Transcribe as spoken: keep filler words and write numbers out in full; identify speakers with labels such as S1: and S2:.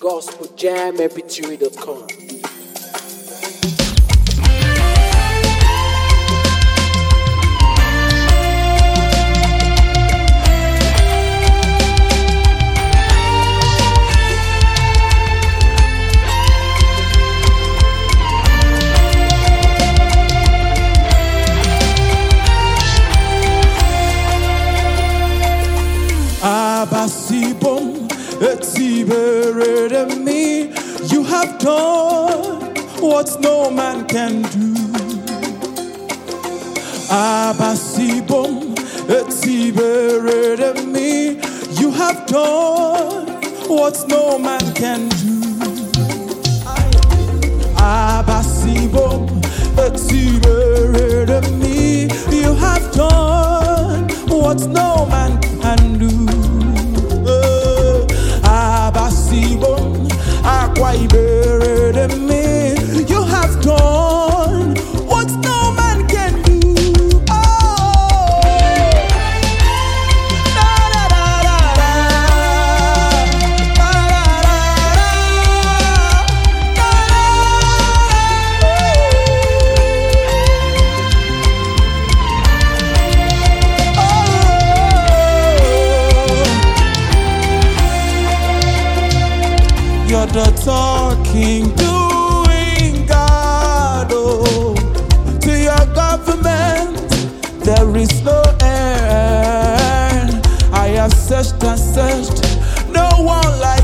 S1: gospel jam m p three dot com.
S2: Abasibom, Etsibere me, you have done what no man can do. Abasibom, Etsibere me, you have done what no man can do. Abasibom, Etsibere me, you have done what no man can do. Abasibom, Akwaibere me, you have done what no man can do. Oh, da da da da da, da da da da, you're the talking, doing God, oh. To your government, there is no end. I have searched and searched, no one like